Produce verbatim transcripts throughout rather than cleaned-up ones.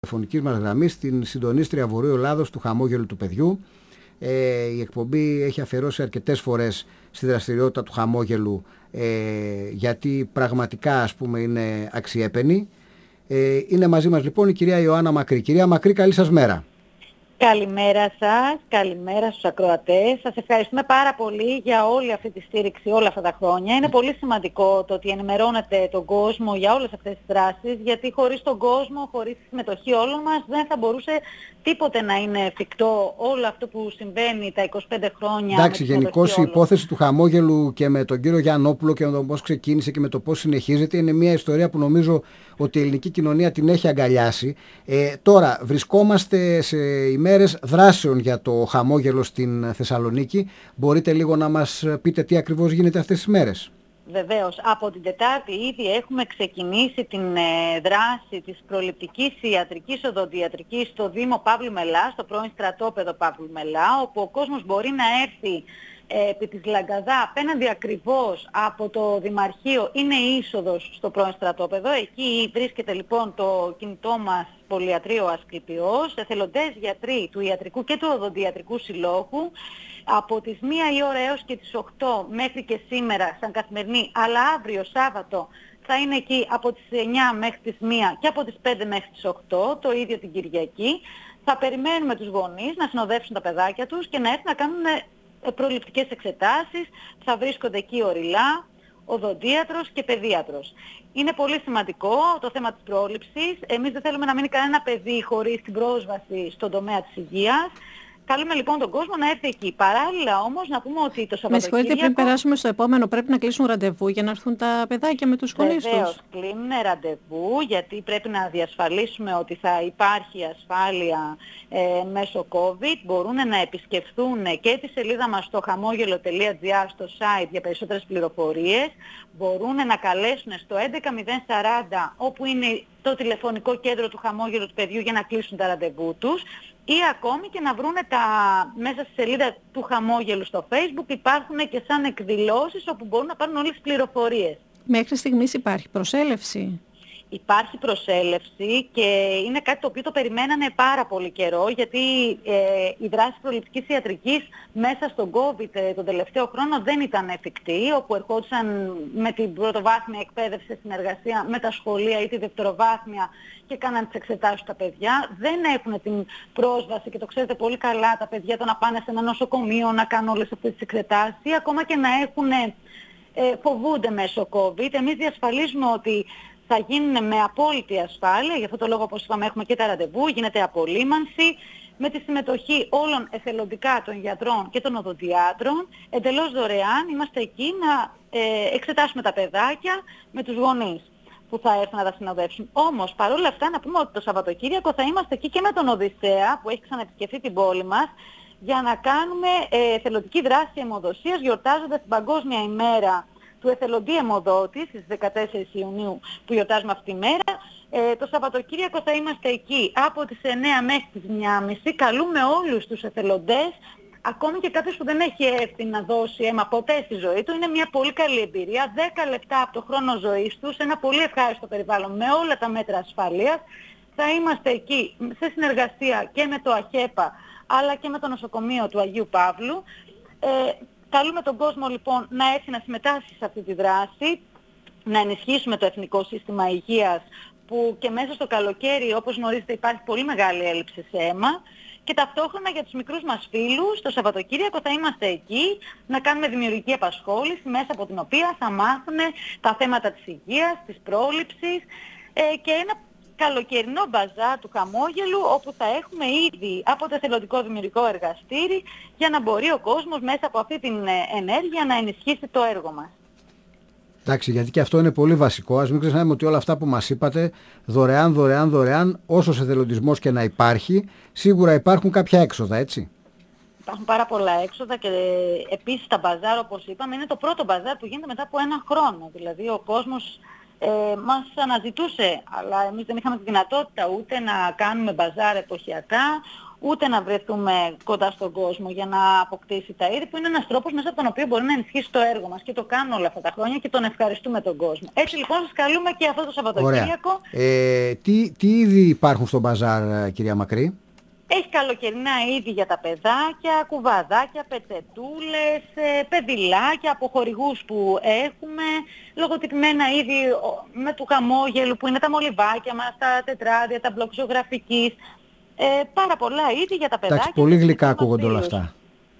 τηλεφωνικής μας γραμμής την συντονίστρια Βορείου Ελλάδος του Χαμόγελου του Παιδιού. Ε, η εκπομπή έχει αφιερώσει αρκετές φορές στη δραστηριότητα του Χαμόγελου, ε, γιατί πραγματικά, ας πούμε, είναι αξιέπαινη. Ε, είναι μαζί μας λοιπόν η κυρία Ιωάννα Μακρύ. Κυρία Μακρύ, καλή σας μέρα. Καλημέρα σας, καλημέρα στους ακροατές. Σας ευχαριστούμε πάρα πολύ για όλη αυτή τη στήριξη όλα αυτά τα χρόνια. Είναι πολύ σημαντικό το ότι ενημερώνετε τον κόσμο για όλες αυτές τις δράσεις, γιατί χωρίς τον κόσμο, χωρίς τη συμμετοχή όλων μας, δεν θα μπορούσε τίποτε να είναι εφικτό όλο αυτό που συμβαίνει τα είκοσι πέντε χρόνια. Εντάξει, γενικώς η υπόθεση του Χαμόγελου και με τον κύριο Γιαννόπουλο και με το πώς ξεκίνησε και με το πώς συνεχίζεται είναι μια ιστορία που νομίζω ότι η ελληνική κοινωνία την έχει αγκαλιάσει. Ε, τώρα βρισκόμαστε σε ημέρες δράσεων για το Χαμόγελο στην Θεσσαλονίκη. Μπορείτε λίγο να μας πείτε τι ακριβώς γίνεται αυτές τις μέρες? Βεβαίως. Από την Τετάρτη ήδη έχουμε ξεκινήσει την ε, δράση της προληπτικής ιατρικής οδοντιατρικής στο Δήμο Παύλου Μελά, στο πρώην στρατόπεδο Παύλου Μελά, όπου ο κόσμος μπορεί να έρθει ε, επί της Λαγκαδά, απέναντι ακριβώς από το Δημαρχείο, είναι η είσοδος στο πρώην στρατόπεδο. Εκεί βρίσκεται λοιπόν το κινητό μας πολυιατρείο Ασκληπιός, εθελοντές γιατροί του Ιατρικού και του Οδοντιατρικού Συλλόγου. Από τις μία η ώρα έως και τις οκτώ μέχρι και σήμερα σαν καθημερινή, αλλά αύριο Σάββατο θα είναι εκεί από τις εννιά μέχρι τις μία και από τις πέντε μέχρι τις οκτώ, το ίδιο την Κυριακή. Θα περιμένουμε τους γονείς να συνοδεύσουν τα παιδάκια τους και να έρθουν να κάνουν προληπτικές εξετάσεις. Θα βρίσκονται εκεί οριλά, οδοντίατρος και παιδίατρος. Είναι πολύ σημαντικό το θέμα της πρόληψης. Εμείς δεν θέλουμε να μείνει κανένα παιδί χωρίς την πρόσβαση στον τομέα της υγείας. Καλούμε λοιπόν τον κόσμο να έρθει εκεί. Παράλληλα όμως να πούμε ότι το Σαββατοκύριακο... Με συγχωρείτε, πριν περάσουμε στο επόμενο, πρέπει να κλείσουν ραντεβού για να έρθουν τα παιδάκια με τους γονείς τους. Βεβαίως, κλείνουν ραντεβού, γιατί πρέπει να διασφαλίσουμε ότι θα υπάρχει ασφάλεια ε, μέσω COVID. Μπορούν να επισκεφθούν και τη σελίδα μας στο χαμόγελο τελεία τζι άρ στο site για περισσότερες πληροφορίες. Μπορούν να καλέσουν στο έντεκα μηδέν σαράντα, όπου είναι το τηλεφωνικό κέντρο του Χαμόγελου του Παιδιού, για να κλείσουν τα ραντεβού τους. Ή ακόμη και να βρούνε τα, μέσα στη σελίδα του Χαμόγελου στο Facebook, υπάρχουν και σαν εκδηλώσεις όπου μπορούν να πάρουν όλες τις πληροφορίες. Μέχρι στιγμής υπάρχει προσέλευση? Υπάρχει προσέλευση και είναι κάτι το οποίο το περιμένανε πάρα πολύ καιρό, γιατί ε, η δράση προληπτικής ιατρικής μέσα στον COVID ε, τον τελευταίο χρόνο δεν ήταν εφικτή, όπου ερχόντουσαν με την πρωτοβάθμια εκπαίδευση σε συνεργασία με τα σχολεία ή τη δευτεροβάθμια και κάναν τις εξετάσεις τα παιδιά. Δεν έχουν την πρόσβαση, και το ξέρετε πολύ καλά τα παιδιά, το να πάνε σε ένα νοσοκομείο να κάνουν όλες αυτές τις εξετάσεις, ή ακόμα και να έχουν, ε, φοβούνται μέσω COVID. Εμείς διασφαλίζουμε ότι θα γίνουν με απόλυτη ασφάλεια, γι' αυτό το λόγο, όπως είπαμε, έχουμε και τα ραντεβού, γίνεται απολύμανση, με τη συμμετοχή όλων εθελοντικά των γιατρών και των οδοντιάτρων, εντελώς δωρεάν. Είμαστε εκεί να ε, εξετάσουμε τα παιδάκια με τους γονείς που θα έρθουν να τα συνοδεύσουν. Όμως, παρόλα αυτά, να πούμε ότι το Σαββατοκύριακο θα είμαστε εκεί και με τον Οδυσσέα, που έχει ξαναεπισκεφθεί την πόλη μας, για να κάνουμε ε, εθελοντική δράση αιμοδοσίας, γιορτάζοντας την Παγκόσμια ημέρα του εθελοντή αιμοδότη στις δεκατέσσερις Ιουνίου, που γιορτάζουμε αυτή τη μέρα. Ε, το Σαββατοκύριακο θα είμαστε εκεί από τις εννιά μέχρι τις μία και μισή. Καλούμε όλους τους εθελοντές, ακόμη και κάποιος που δεν έχει έρθει να δώσει αίμα ποτέ στη ζωή του. Είναι μια πολύ καλή εμπειρία, δέκα λεπτά από το χρόνο ζωής του, σε ένα πολύ ευχάριστο περιβάλλον με όλα τα μέτρα ασφαλείας. Θα είμαστε εκεί σε συνεργασία και με το ΑΧΕΠΑ, αλλά και με το νοσοκομείο του Αγίου Παύλου. Ε, Καλούμε τον κόσμο λοιπόν να έρθει να συμμετάσχει σε αυτή τη δράση, να ενισχύσουμε το Εθνικό Σύστημα Υγείας, που και μέσα στο καλοκαίρι, όπως γνωρίζετε, υπάρχει πολύ μεγάλη έλλειψη σε αίμα, και ταυτόχρονα για τους μικρούς μας φίλους, το Σαββατοκύριακο θα είμαστε εκεί να κάνουμε δημιουργική απασχόληση, μέσα από την οποία θα μάθουν τα θέματα της υγείας, της πρόληψης ε, και ένα καλοκαιρινό μπαζάρ του Χαμόγελου, όπου θα έχουμε ήδη από το εθελοντικό δημιουργικό εργαστήρι, για να μπορεί ο κόσμος μέσα από αυτή την ενέργεια να ενισχύσει το έργο μας. Εντάξει, γιατί και αυτό είναι πολύ βασικό. Ας μην ξεχνάμε ότι όλα αυτά που μας είπατε, δωρεάν, δωρεάν, δωρεάν, όσος εθελοντισμός και να υπάρχει, σίγουρα υπάρχουν κάποια έξοδα, έτσι? Υπάρχουν πάρα πολλά έξοδα, και επίσης τα μπαζάρ, όπως είπαμε, είναι το πρώτο μπαζάρ που γίνεται μετά από ένα χρόνο. Δηλαδή ο κόσμος Ε, μας αναζητούσε, αλλά εμείς δεν είχαμε τη δυνατότητα ούτε να κάνουμε μπαζάρ εποχιακά, ούτε να βρεθούμε κοντά στον κόσμο για να αποκτήσει τα είδη, που είναι ένας τρόπος μέσα από τον οποίο μπορεί να ενισχύσει το έργο μας, και το κάνουν όλα αυτά τα χρόνια και τον ευχαριστούμε τον κόσμο. Έτσι λοιπόν σας καλούμε και αυτό το Σαββατοκύριακο. Ε, τι, τι είδη υπάρχουν στο μπαζάρ, κυρία Μακρύ? Έχει καλοκαιρινά είδη για τα παιδάκια, κουβαδάκια, πετσετούλες, παιδιλάκια από χορηγούς που έχουμε, λογοτυπημένα είδη με του χαμόγελου που είναι τα μολυβάκια μας, τα τετράδια, τα μπλοκ ζωγραφικής, ε, πάρα πολλά είδη για τα παιδάκια. Εντάξει, πολύ γλυκά ακούγονται όλα αυτά.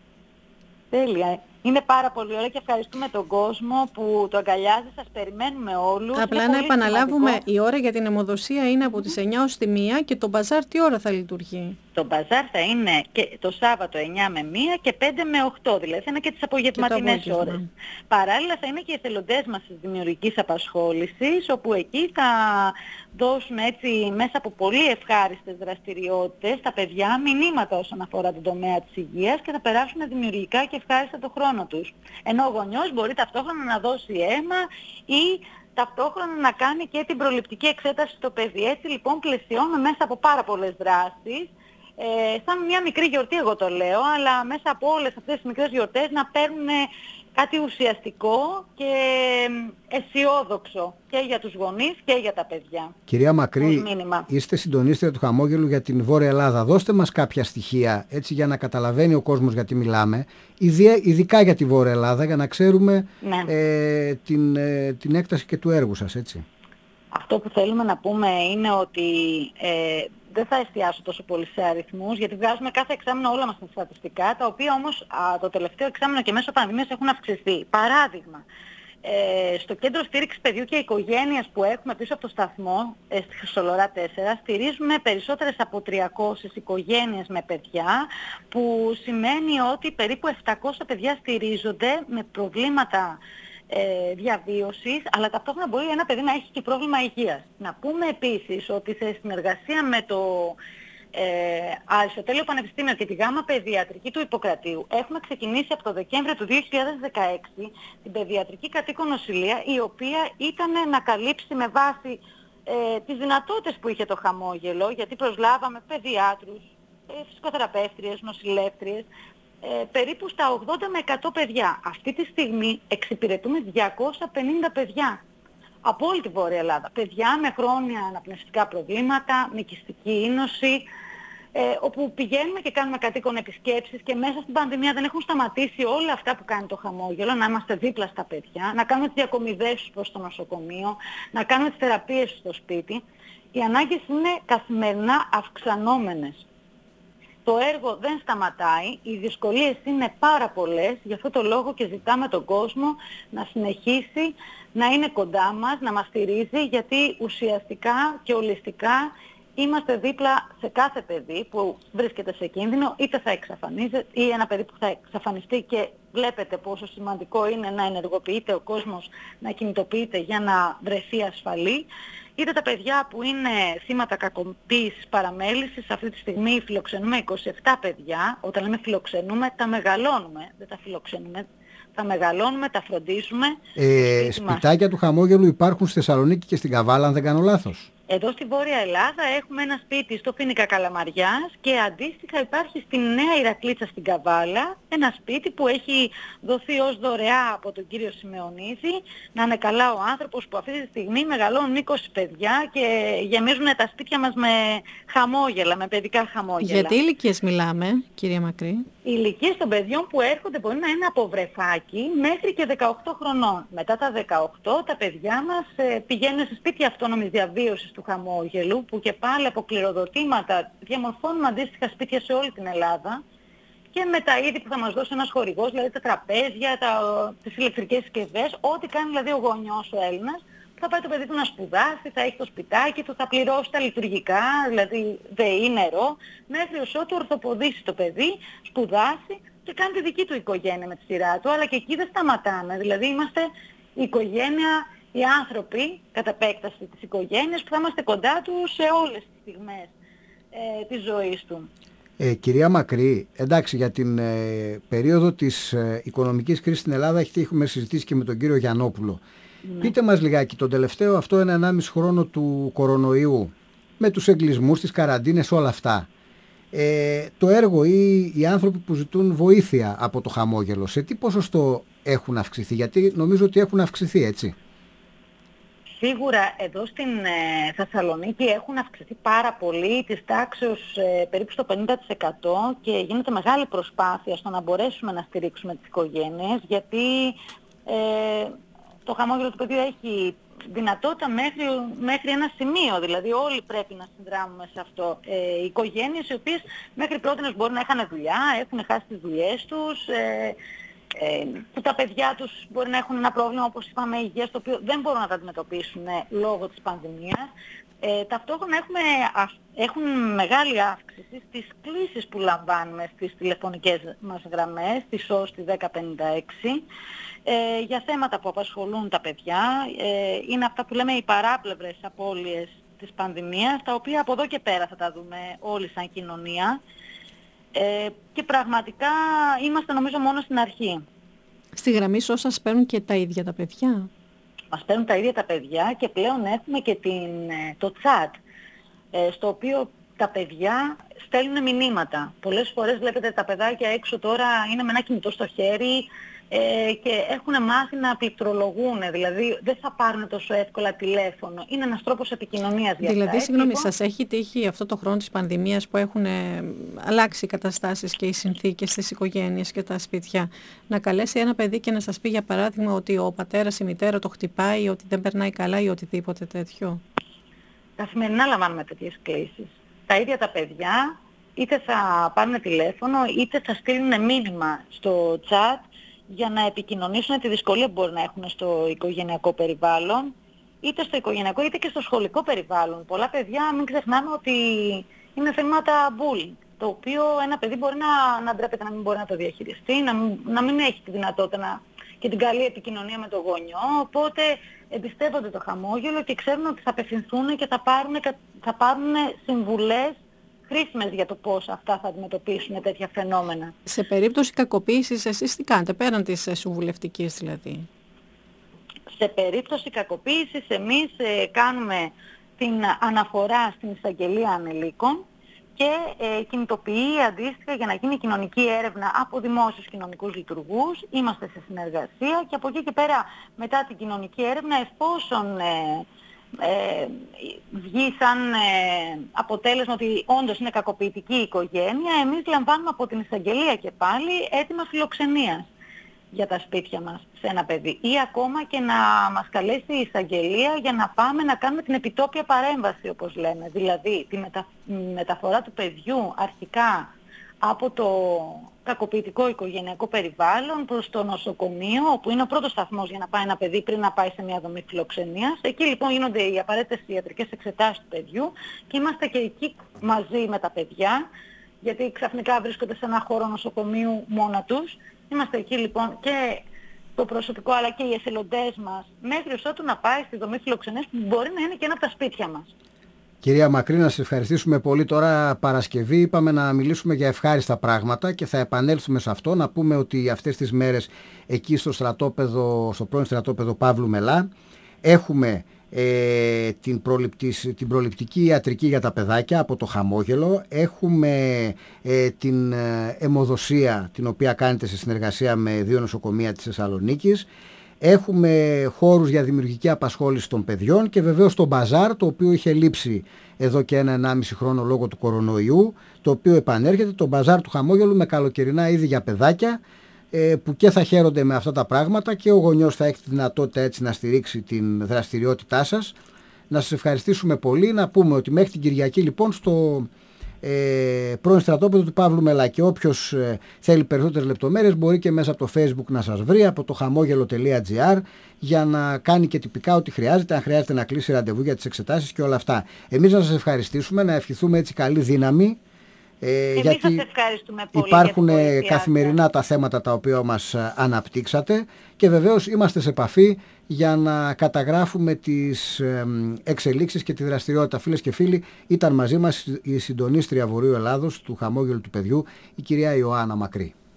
Τέλεια. Είναι πάρα πολύ ωραία και ευχαριστούμε τον κόσμο που το αγκαλιάζει. Σας περιμένουμε όλους. Απλά να επαναλάβουμε, σημαντικό. Η ώρα για την αιμοδοσία είναι από τις εννιά ως τη μία και το μπαζάρ τι ώρα θα λειτουργεί? Το μπαζάρ θα είναι και το Σάββατο εννιά με μία και πέντε με οκτώ, δηλαδή θα είναι και τις απογευματινές ώρες. Παράλληλα θα είναι και οι εθελοντές μας της δημιουργικής απασχόλησης, όπου εκεί θα δώσουμε έτσι μέσα από πολύ ευχάριστες δραστηριότητες στα παιδιά μηνύματα όσον αφορά τον τομέα της υγείας και θα περάσουν δημιουργικά και ευχάριστα το χρόνο τους. Ενώ ο γονιός μπορεί ταυτόχρονα να δώσει αίμα ή ταυτόχρονα να κάνει και την προληπτική εξέταση στο παιδί. Έτσι λοιπόν πλαισιώνουμε μέσα από πάρα πολλές δράσεις, ε, σαν μια μικρή γιορτή εγώ το λέω, αλλά μέσα από όλες αυτές τις μικρές γιορτές να παίρνουν κάτι ουσιαστικό και αισιόδοξο και για τους γονείς και για τα παιδιά. Κυρία Μακρύ, είστε συντονίστρια του Χαμόγελου για την Βόρεια Ελλάδα. Δώστε μας κάποια στοιχεία έτσι για να καταλαβαίνει ο κόσμος γιατί μιλάμε, ειδικά για τη Βόρεια Ελλάδα, για να ξέρουμε ναι. ε, την, ε, την έκταση και του έργου σας, έτσι. Αυτό που θέλουμε να πούμε είναι ότι ε, δεν θα εστιάσω τόσο πολύ σε αριθμούς, γιατί βγάζουμε κάθε εξάμηνο όλα μας τα στατιστικά, τα οποία όμως α, το τελευταίο εξάμηνο και μέσω πανδημίας έχουν αυξηθεί. Παράδειγμα, ε, στο κέντρο στήριξης παιδιού και οικογένειας που έχουμε πίσω από το σταθμό, ε, στη Χρυσολορά τέσσερα, στηρίζουμε περισσότερες από τριακόσιες οικογένειες με παιδιά, που σημαίνει ότι περίπου επτακόσια παιδιά στηρίζονται με προβλήματα Ε, διαβίωσης, αλλά ταυτόχρονα μπορεί ένα παιδί να έχει και πρόβλημα υγείας. Να πούμε επίσης ότι σε συνεργασία με το ε, Αριστοτέλειο Πανεπιστήμιο και τη ΓΑΜΑ Παιδιατρική του Ιπποκρατίου έχουμε ξεκινήσει από το Δεκέμβριο του δύο χιλιάδες δεκαέξι την παιδιατρική κατοίκον νοσηλεία, η οποία ήταν να καλύψει με βάση ε, τις δυνατότητες που είχε το χαμόγελο, γιατί προσλάβαμε παιδιάτρους, ε, φυσικοθεραπεύτριες, νοσηλεύτριες, Ε, περίπου στα ογδόντα με εκατό παιδιά. Αυτή τη στιγμή εξυπηρετούμε διακόσια πενήντα παιδιά από όλη τη Βόρεια Ελλάδα. Παιδιά με χρόνια αναπνευστικά προβλήματα, με οικιστική είνωση, ε, όπου πηγαίνουμε και κάνουμε κατοίκον επισκέψεις και μέσα στην πανδημία δεν έχουν σταματήσει όλα αυτά που κάνει το χαμόγελο, να είμαστε δίπλα στα παιδιά, να κάνουμε τις διακομιδές τους προς το νοσοκομείο, να κάνουμε τις θεραπείες στο σπίτι. Οι ανάγκες είναι καθημερινά αυξανόμενες. Το έργο δεν σταματάει, οι δυσκολίες είναι πάρα πολλές, γι' αυτό το λόγο και ζητάμε τον κόσμο να συνεχίσει να είναι κοντά μας, να μας στηρίζει, γιατί ουσιαστικά και ολιστικά είμαστε δίπλα σε κάθε παιδί που βρίσκεται σε κίνδυνο, είτε θα εξαφανίζεται ή ένα παιδί που θα εξαφανιστεί, και βλέπετε πόσο σημαντικό είναι να ενεργοποιείται ο κόσμος, να κινητοποιείται για να βρεθεί ασφαλή. Είτε τα παιδιά που είναι θύματα κακοποίησης, παραμέλησης, αυτή τη στιγμή φιλοξενούμε είκοσι επτά παιδιά. Όταν λέμε φιλοξενούμε, τα μεγαλώνουμε, δεν τα φιλοξενούμε, τα μεγαλώνουμε, τα φροντίζουμε. Ε, σπιτάκια μας του Χαμόγελου υπάρχουν στη Θεσσαλονίκη και στην Καβάλα, αν δεν κάνω λάθος. Εδώ στη Βόρεια Ελλάδα έχουμε ένα σπίτι στο Φοίνικα Καλαμαριάς και αντίστοιχα υπάρχει στη Νέα Ηρακλήτσα στην Καβάλα ένα σπίτι που έχει δοθεί ως δωρεά από τον κύριο Σιμεωνίδη. Να είναι καλά ο άνθρωπος, που αυτή τη στιγμή μεγαλώνουν είκοσι παιδιά και γεμίζουν τα σπίτια μας με χαμόγελα, με παιδικά χαμόγελα. Για τι ηλικίες μιλάμε, κυρία Μακρύ? Οι ηλικίες των παιδιών που έρχονται μπορεί να είναι από βρεφάκι μέχρι και δεκαοκτώ χρονών. Μετά τα δεκαοκτώ τα παιδιά μας ε, πηγαίνουν σε σπίτια αυτόνομης διαβίωσης του χαμόγελου, που και πάλι από κληροδοτήματα διαμορφώνουν αντίστοιχα σπίτια σε όλη την Ελλάδα, και με τα είδη που θα μας δώσει ένας χορηγός, δηλαδή τα τραπέζια, τα, τις ηλεκτρικές συσκευές, ό,τι κάνει δηλαδή ο γονιός ο Έλληνας, θα πάει το παιδί του να σπουδάσει, θα έχει το σπιτάκι του, θα πληρώσει τα λειτουργικά, δηλαδή ΔΕΗ, νερό, μέχρι ως ότου ορθοποδήσει το παιδί, σπουδάσει και κάνει τη δική του οικογένεια με τη σειρά του, αλλά και εκεί δεν σταματάμε. Δηλαδή είμαστε η οικογένεια, οι άνθρωποι, κατά επέκταση της οικογένειας, που θα είμαστε κοντά του σε όλες τις στιγμές ε, της ζωής του. Ε, κυρία Μακρύ, εντάξει, για την ε, περίοδο της ε, οικονομικής κρίσης στην Ελλάδα έχουμε συζητήσει και με τον κύριο Γιαννόπουλο. Ναι. Πείτε μας λιγάκι, τον τελευταίο αυτό ένα ενάμιση χρόνο του κορονοϊού, με τους εγκλισμούς, τις καραντίνες, όλα αυτά, ε, το έργο ή οι άνθρωποι που ζητούν βοήθεια από το χαμόγελο, σε τι ποσοστό έχουν αυξηθεί? Γιατί νομίζω ότι έχουν αυξηθεί, έτσι. Σίγουρα εδώ στην ε, Θεσσαλονίκη έχουν αυξηθεί πάρα πολύ, της τάξεως ε, περίπου στο πενήντα τοις εκατό, και γίνεται μεγάλη προσπάθεια στο να μπορέσουμε να στηρίξουμε τις οικογένειες, γιατί ε, το χαμόγελο του παιδιού έχει δυνατότητα μέχρι, μέχρι ένα σημείο, δηλαδή όλοι πρέπει να συνδράμουμε σε αυτό. Ε, οι οικογένειες οι οποίες μέχρι πρότινος μπορεί να είχαν δουλειά, έχουν χάσει τις δουλειές τους, ε, ε, που τα παιδιά τους μπορεί να έχουν ένα πρόβλημα, όπως είπαμε, υγείας, το οποίο δεν μπορούν να τα αντιμετωπίσουν ε, λόγω της πανδημίας. Ε, ταυτόχρονα έχουμε, έχουν μεγάλη αύξηση στις κλήσεις που λαμβάνουμε στις τηλεφωνικές μας γραμμές, της ΣΟΣ τη δέκα πενήντα έξι, ε, για θέματα που απασχολούν τα παιδιά. Ε, είναι αυτά που λέμε οι παράπλευρες απώλειες της πανδημίας, τα οποία από εδώ και πέρα θα τα δούμε όλοι σαν κοινωνία. Ε, και πραγματικά είμαστε νομίζω μόνο στην αρχή. Στη γραμμή ΣΟΣ σας παίρνουν και τα ίδια τα παιδιά? Μας παίρνουν τα ίδια τα παιδιά, και πλέον έχουμε και την, το chat, ε, στο οποίο τα παιδιά στέλνουν μηνύματα. Πολλές φορές βλέπετε τα παιδάκια έξω τώρα είναι με ένα κινητό στο χέρι ε, και έχουν μάθει να πληκτρολογούν, δηλαδή δεν θα πάρουν τόσο εύκολα τηλέφωνο. Είναι ένας τρόπος επικοινωνίας για Δηλαδή, αυτά. συγγνώμη, Λοιπόν, σας έχει τύχει αυτό το χρόνο της πανδημίας που έχουν ε, αλλάξει οι καταστάσεις και οι συνθήκες στις οικογένειες και τα σπίτια, να καλέσει ένα παιδί και να σας πει, για παράδειγμα, ότι ο πατέρας ή η μητέρα το χτυπάει, ότι δεν περνάει καλά ή οτιδήποτε τέτοιο? Καθημερινά λαμβάνουμε τέτοιες κλήσεις. Τα ίδια τα παιδιά είτε θα πάρουν τηλέφωνο είτε θα στείλουν μήνυμα στο chat για να επικοινωνήσουν τη δυσκολία που μπορεί να έχουν στο οικογενειακό περιβάλλον, είτε στο οικογενειακό είτε και στο σχολικό περιβάλλον. Πολλά παιδιά, μην ξεχνάμε ότι είναι θέματα bullying, το οποίο ένα παιδί μπορεί να, να ντρέπεται, να μην μπορεί να το διαχειριστεί, να μην, να μην έχει τη δυνατότητα να, και την καλή επικοινωνία με το γονιό, οπότε εμπιστεύονται το χαμόγελο και ξέρουν ότι θα απευθυνθούν και θα πάρουν, θα πάρουν συμβουλές χρήσιμες για το πώς αυτά θα αντιμετωπίσουν τέτοια φαινόμενα. Σε περίπτωση κακοποίησης, εσείς τι κάνετε, πέραν της συμβουλευτικής δηλαδή? Σε περίπτωση κακοποίησης, εμείς ε, κάνουμε την αναφορά στην εισαγγελία ανηλίκων και ε, κινητοποιεί αντίστοιχα για να γίνει κοινωνική έρευνα από δημόσιους κοινωνικούς λειτουργούς. Είμαστε σε συνεργασία και από εκεί και πέρα, μετά την κοινωνική έρευνα, εφόσον ε, ε, βγει σαν ε, αποτέλεσμα ότι όντως είναι κακοποιητική η οικογένεια, εμείς λαμβάνουμε από την εισαγγελία και πάλι έτοιμα φιλοξενίας για τα σπίτια μας σε ένα παιδί, ή ακόμα και να μας καλέσει η εισαγγελία για να πάμε να κάνουμε την επιτόπια παρέμβαση, όπως λέμε, δηλαδή τη μετα... μεταφορά του παιδιού αρχικά από το κακοποιητικό οικογενειακό περιβάλλον προς το νοσοκομείο, όπου είναι ο πρώτος σταθμός για να πάει ένα παιδί πριν να πάει σε μια δομή φιλοξενίας. Εκεί λοιπόν γίνονται οι απαραίτητες ιατρικές εξετάσεις του παιδιού και είμαστε και εκεί μαζί με τα παιδιά, γιατί ξαφνικά βρίσκονται σε ένα χώρο νοσοκομείου μόνα τους. Είμαστε εκεί λοιπόν και το προσωπικό αλλά και οι εθελοντές μας, μέχρι ότου να πάει στη δομή φιλοξενίας που μπορεί να είναι και ένα από τα σπίτια μας. Κυρία Μακρύ, να σας ευχαριστήσουμε πολύ. Τώρα Παρασκευή είπαμε να μιλήσουμε για ευχάριστα πράγματα και θα επανέλθουμε σε αυτό. Να πούμε ότι αυτές τις μέρες εκεί στο στρατόπεδο, στο πρώην στρατόπεδο Παύλου Μελά, έχουμε ε, την, την προληπτική ιατρική για τα παιδάκια από το χαμόγελο. Έχουμε ε, την ε, αιμοδοσία, την οποία κάνετε σε συνεργασία με δύο νοσοκομεία της Θεσσαλονίκης. Έχουμε χώρους για δημιουργική απασχόληση των παιδιών και βεβαίως το μπαζάρ, το οποίο είχε λείψει εδώ και ένα ενάμιση χρόνο λόγω του κορονοϊού, το οποίο επανέρχεται, το μπαζάρ του χαμόγελου με καλοκαιρινά είδη για παιδάκια, που και θα χαίρονται με αυτά τα πράγματα και ο γονιός θα έχει τη δυνατότητα έτσι να στηρίξει την δραστηριότητά σας. Να σας ευχαριστήσουμε πολύ, να πούμε ότι μέχρι την Κυριακή λοιπόν στο ε, πρώην στρατόπεδο του Παύλου Μελά, και όποιος ε, θέλει περισσότερες λεπτομέρειες μπορεί και μέσα από το Facebook να σας βρει, από το χαμόγελο τελεία τζι άρ, για να κάνει και τυπικά ό,τι χρειάζεται, αν χρειάζεται να κλείσει ραντεβού για τις εξετάσεις και όλα αυτά. Εμείς να σας ευχαριστήσουμε, να ευχηθούμε έτσι καλή δύναμη. Ε, γιατί υπάρχουν καθημερινά τα θέματα τα οποία μας αναπτύξατε και βεβαίως είμαστε σε επαφή για να καταγράφουμε τις εξελίξεις και τη δραστηριότητα. Φίλες και φίλοι, ήταν μαζί μας η συντονίστρια Βορείου Ελλάδος του Χαμόγελου του Παιδιού, η κυρία Ιωάννα Μακρύ.